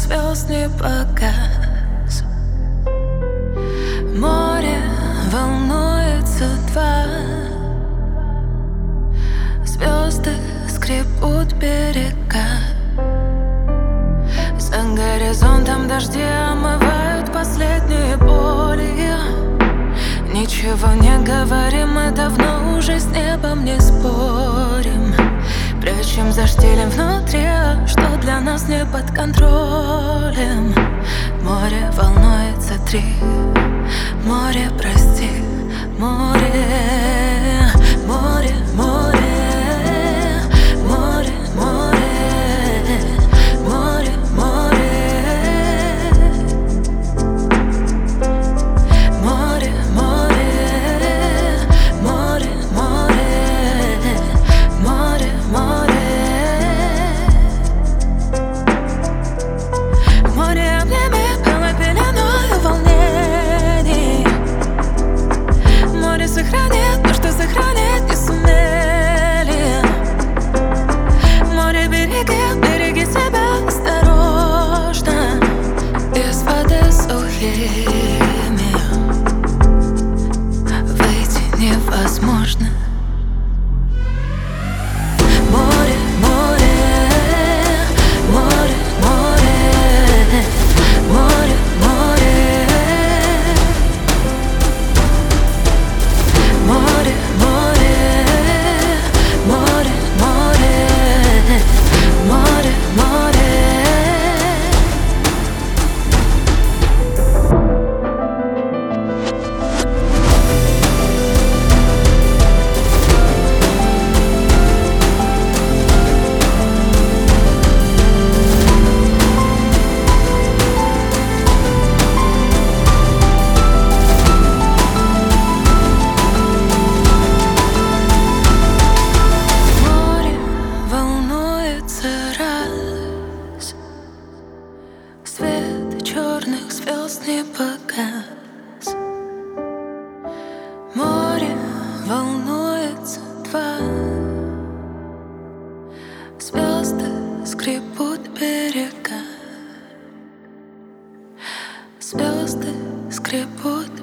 звезд не погас. Море волнуется два. Звезды скребут берега. За горизонтом дожди омывают последние боли. Ничего не говорим, мы давно уже с небом не спорим. Прячем за штилем внутри, что для нас не под контролем. Море волнуется три. Море, прости, море. Море, море. Море, море. Море, море. Море, море. Море, море. Море, море. Море обними, белой пеленою волнений. Море сохранит то, что сохранить не сумели. Море, береги себя осторожно. Из воды сухими выйти невозможно. Море, море. Море, море. Море, море. Море, море. Море, море. Море, море. Море волнуется раз. Свет черных звезд не погас. Море волнуется два. Звезды скребут берега. Звезды скребут